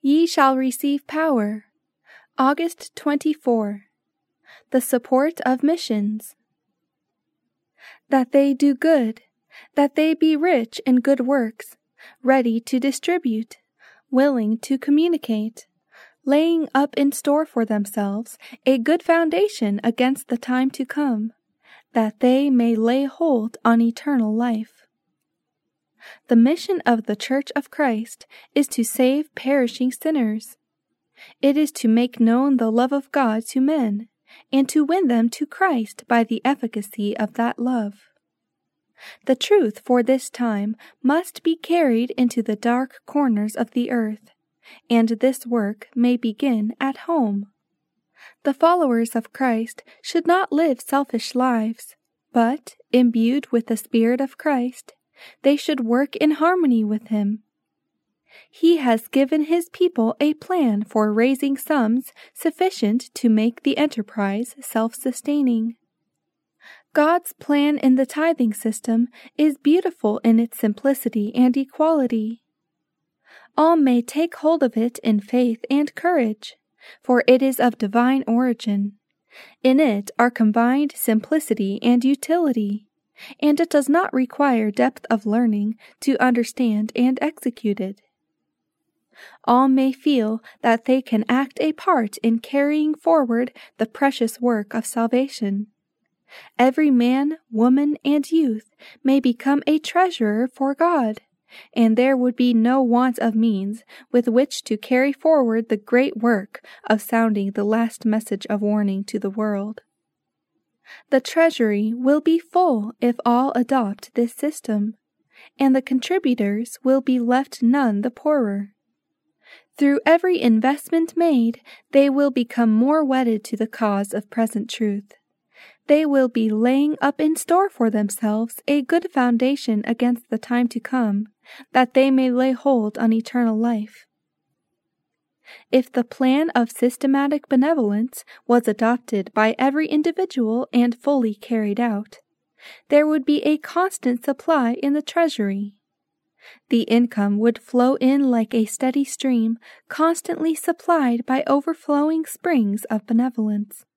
Ye shall receive power. August 24. The support of missions. That they do good, that they be rich in good works, ready to distribute, willing to communicate, laying up in store for themselves a good foundation against the time to come, that they may lay hold on eternal life. The mission of the Church of Christ is to save perishing sinners. It is to make known the love of God to men, and to win them to Christ by the efficacy of that love. The truth for this time must be carried into the dark corners of the earth, and this work may begin at home. The followers of Christ should not live selfish lives, but, imbued with the Spirit of Christ, they should work in harmony with Him. He has given His people a plan for raising sums sufficient to make the enterprise self-sustaining. God's plan in the tithing system is beautiful in its simplicity and equality. All may take hold of it in faith and courage, for it is of divine origin. In it are combined simplicity and utility, and it does not require depth of learning to understand and execute it. All may feel that they can act a part in carrying forward the precious work of salvation. Every man, woman, and youth may become a treasurer for God, and there would be no want of means with which to carry forward the great work of sounding the last message of warning to the world. The treasury will be full if all adopt this system, and the contributors will be left none the poorer. Through every investment made, they will become more wedded to the cause of present truth. They will be laying up in store for themselves a good foundation against the time to come, that they may lay hold on eternal life. If the plan of systematic benevolence was adopted by every individual and fully carried out, there would be a constant supply in the treasury. The income would flow in like a steady stream, constantly supplied by overflowing springs of benevolence.